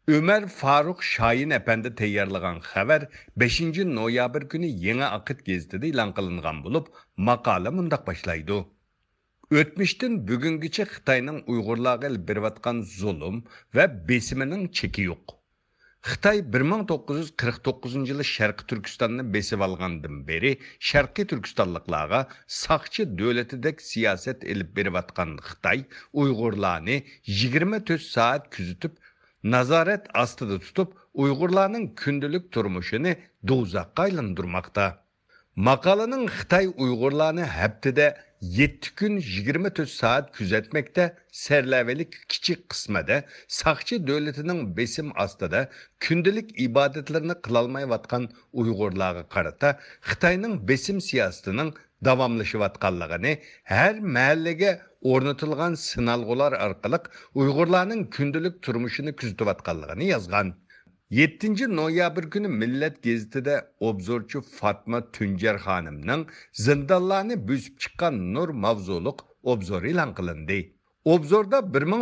Ömer Faruk Şahin Efendi tayyorlagan xabar 5 noyabr kuni Yeni Akit gazetida e'lon qilingan bo'lib, maqola mundaq boshlaydi. O'tmishdan bugungacha Xitoyning Uyg'urlarga ilib berayotgan zulm va besimining cheki yo'q. Xitoy 1949 yili Sharqiy Turkistonni besib olgandan beri Sharqiy Turkistonliklarga saqchi davlatidek siyosat ilib berayotgan Xitoy Uyg'urlarni 24 soat kuzatib nazorat ostida tutib, Uyg'urlarning kundalik turmushini do'zaxga aylantirmoqda. Maqolaning Xitoy Uyg'urlarni haftada 7 kun 24 soat kuzatmoqda sarlavalik kichik qismida saqchi davlatining besim ostida kundalik ibodatlarini qilolmayotgan Uyg'urlarga qarata Xitoyning besim siyosatining davomlashayotganligini har mahallaga o'rnatilgan sinalg'ular orqali Uyg'urlarning kundalik turmushini kuzatayotganligini yozgan. 7 noyabr kuni Millat gazetida obzorchi Fatma Tunjar xonimning zindonlarni buzib chiqqan nur mavzuliq obzor e'lon qilindi. Obzorda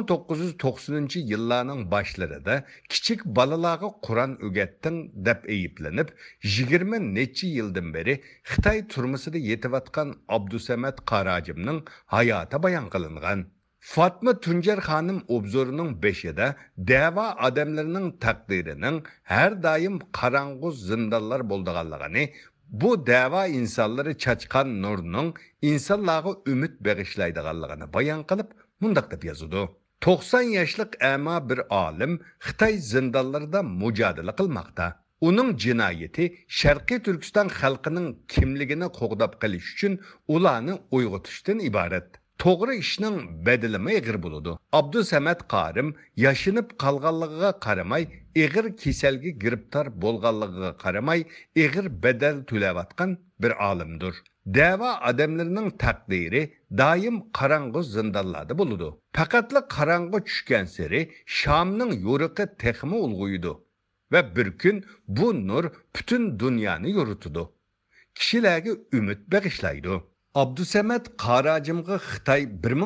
1990-yillarning boshlarida kichik bolalarga Qur'on o'rgatding deb ayiblanib, 20 necha yildan beri Xitoy turmusida yetayotgan Abdusamad Qarajimning hayoti bayon qilingan. Fatma Tunjar xonim obzorining 5'ida dava odamlarining taqdirining har doim qorong'u zindonlar bo'lganligini, bu dava insonlari chachqan nurning insonlarga umid bag'ishlaydiganligini bayon qilib, mundaq deb yozadi. 90 yoshlik ama bir olim Xitoy zindonlarida mujodala qilmoqda. Uning jinoyati Sharqiy Turkiston xalqining kimligini qo'g'dab qilish uchun ularni uyg'otishdan iborat. To'g'ri ishning bedilimi ig'ir bo'ladi. Abdusamad Qarim yashinib qolganligiga qaramay, ig'ir kasalga giribtor bo'lganligiga qaramay, ig'ir bedel to'layotgan bir olimdir. Dava odamlarining taqdiri doim qorong'u zindonlarda bo'ladi. Faqatli qorong'u tushgan sari Shamning yo'riqi texmi ulg'uydi va bir kun bu nur butun dunyoni yoritadi. Kishilarga umid bag'ishlaydi. Abdusamad Qarajimga Xitoy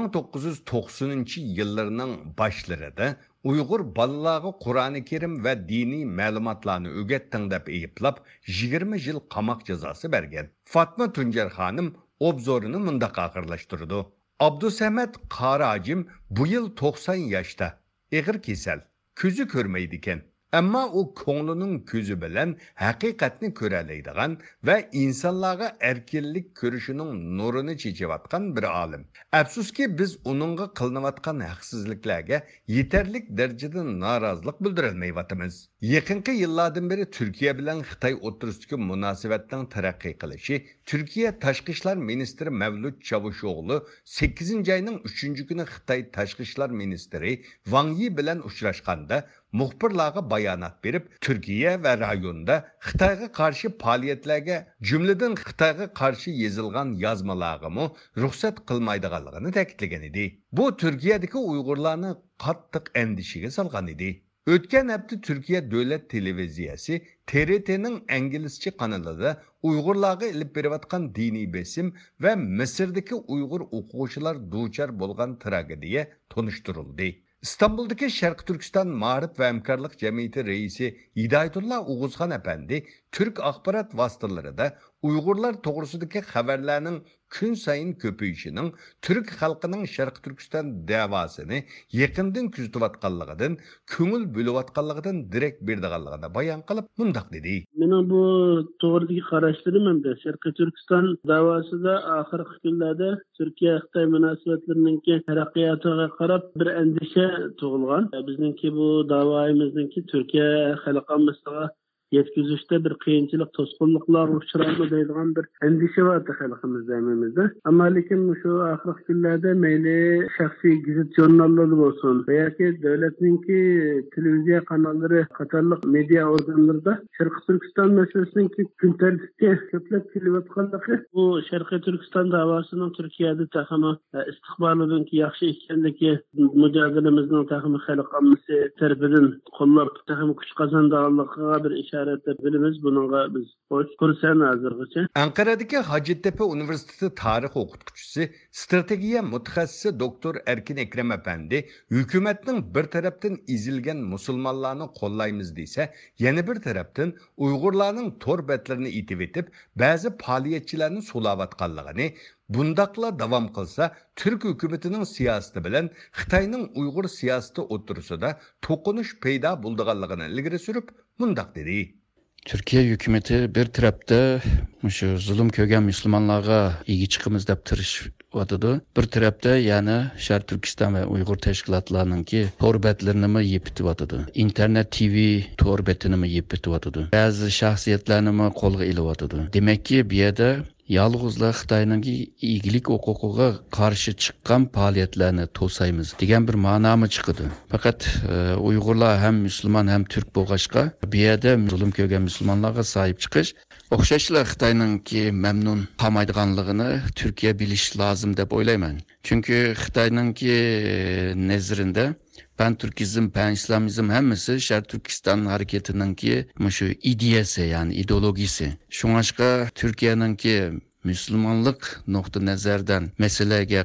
1990-yillarning boshlarida Uyg'ur bolalarga Qur'oni Karim va diniy ma'lumotlarni o'rgatding deb ayblab 20 yil qamoq jazosi bergan. Fatma Tunjar xonim obzorini mundaq oxirlashtirdi. Abdusamad Qarajim bu yil 90 yoshda, ig'ir kasal, ko'zi ko'rmaydi ekan. Ammo u ko'nglining ko'zi bilan haqiqatni ko'ra oladigan va insonlarga erkinlik ko'rishining nurini chechayotgan bir olim. Afsuski biz uningga qilinayotgan haqsizliklarga yetarlik darajada norozilik bildirolmayotimiz. Yaqinqi yillardan beri Turkiya bilan Xitoy o'rtasidagi munosabatning taraqqiy qilishi, Turkiya Tashqi ishlar ministri Mavlud Çavuşoğlu 8-oyning 3-kuni Xitoy Tashqi ishlar ministri Wang Yi bilan uchrashganda muxbirlarga bayonot berib, Turkiya va rayonda Xitoyga qarshi faoliyatlarga, jumladan Xitoyga qarshi yozilgan yozmalarga ruxsat qilmaydiganligini ta'kidlagan edi. Bu Turkiyadagi Uyg'urlarni qattiq andishiga solgan edi. O'tgan hafta Turkiya davlat televiziyasi TRT'ning inglizcha kanalida Uyg'urlarga ilib berayotgan diniy besim va Misrdagi Uyg'ur o'quvchilar duchor bo'lgan tragediya tunishtirildi. İstanbul'daki Sharqiy Turkiston Ma'rif va hamkorlik jamiyati raisi Hidoyatullo O'g'uzxon apandi Türk axborot vositalarida Uyg'urlar to'g'risidagi xabarlarning kun sayin ko'payishining Türk xalqining Sharqiy Turkiston davosini yaqindan kuzatayotganligidan, ko'ngil bo'layotganligidan direkt berdiganligini bayon qilib, mundaq dedi. Mening bu to'g'ridagi qarashlarim hamda Sharqiy Turkiston davosida oxirgi kunlarda Turkiya Xitoy munosabatlarining taraqqiyotiga qarab bir andisha tug'ilgan. Bizningki bu davoyimizningki Turkiya xalqimizga yetkazishda bir qiyinchilik, to'sqinliklar uchraymi deydigan bir andisha bor xalqimizda, hamimizda. Ammo lekin shu oxirgi kunlarda mayli shaxsiy gazet jurnallarda bo'lsin yoki davlatningki televiziya kanallari qatorliq media organlarida Sharqiy Turkiston masalasining kun tartibga ko'plab kelayotganligi, bu Sharqiy Turkiston davosining Turkiyada taxmi istiqbolining yaxshi ekanligi, mujodalamizning taxmi xalqimiz tarafidan qo'llab taxmi kuch qozonganligiga bir ishora işaret bilimiz bununla biz hoş kursan hazırgıça. Ankara'daki Hacettepe Üniversitesi tarih okutkucusu, stratejiye mutaxassisi Doktor Erkin Ekrem Efendi, hükümetinin bir taraftan izilgen musulmonlarni qo'llaymiz dese, yana bir taraftan Uyg'urlarning tor betlerini itib etib, ba'zi faoliyatchilarni sulavatganligini, bundaqla davom qilsa, Türk hükümetinin siyosati bilan Xitoyning Uyg'ur siyosati o'tirisida to'qinish paydo bo'lganligini ilgari surib, mundaq dedi. Türkiye hükümeti bir tarafta şu zulüm kögen Müslümanlara ilgi çıkımız dep tırışvatıdı. Bir tarafta yani Şarkı Türkistan ve Uygur teşkilatlarının ki torbetlerini mi yepitivatıdı. İnternet TV torbetini mi yepitivatıdı. Bazı şahsiyetlerini mi kolga ilivatıdı. Demek ki bir yerde yalğızla Xitayning iyilik huquqiga qarshi chiqqan faoliyatlarni to'saymiz degan bir ma'nomi chiqdi. Faqat Uyg'urlar ham musulmon ham turk bo'lg'achqa bu yerda zulm ko'rgan musulmonlarga sahib chiqish o'xshashla Xitoyningki mamnun qolmaydiganligini Turkiya bilish lozim deb o'ylayman. Chunki Xitoyningki nazarida Pan-Türkizm, Pan-İslamizm hemmisi Şarkı Türkistan hareketininki şu ideyası yani ideologisi. Şunaşka Türkiye'ninki Müslümanlık nokta nazardan meselege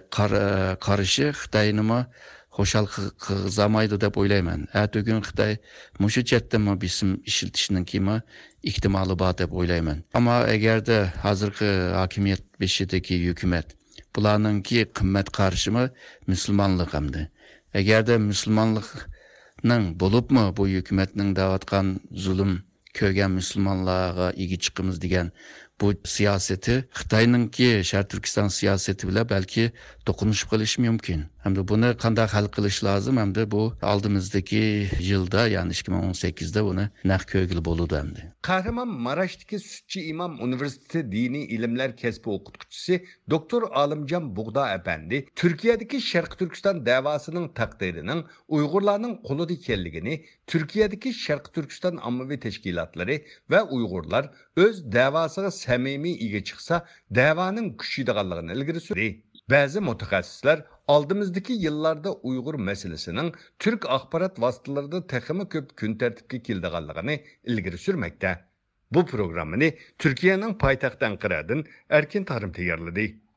karışı Xitay'nıma hoşal kızamaydı dep oylayman. Ertugün Xitay muşu chetdimi bizim işiltişininki mi ihtimali var dep oylayman. Ama eğer de hazırki hakimiyet beşideki hükümet bularınki kımmet karşımı Müslümanlık hamdi. Eğer de Müslümanlıkның bulup mu bu hükümetinin davatkan zulüm kögen Müslümanlığa ilgi çıkımız diyen bu siyaseti Xitayninki Şarkı Türkistan siyaseti bile belki dokunuşup kılış mümkün. Hem de bunu kandak hal kılış lazım hem de bu aldığımızdaki yılda yani 2018'de bunu naq kögül boludu hem de. Kahramanmaraş'taki Sütçü İmam Üniversitesi Dini İlimler Kesbi okutkucusu Doktor Alimcan Buğda Efendi, Türkiye'deki Şarkı Türkistan davasının takdirinin Uygurlarının kolu dikenliğini, Türkiye'deki Şarkı Türkistan Ammavi Teşkilatları ve Uygurlar öz davasına samimi ilgi çıksa davanın küçüydüğünü ilgiri sürdü. Bazı mutaxassislar aldığımızdaki yıllarda Uygur meselesinin Türk axbarat vasıtalarında teximi köp gün tertipki kildiğini ilgiri sürmekte. Bu programını Türkiye'nin paytaxtı Ankara'dan Erkin Tarım tayarladı.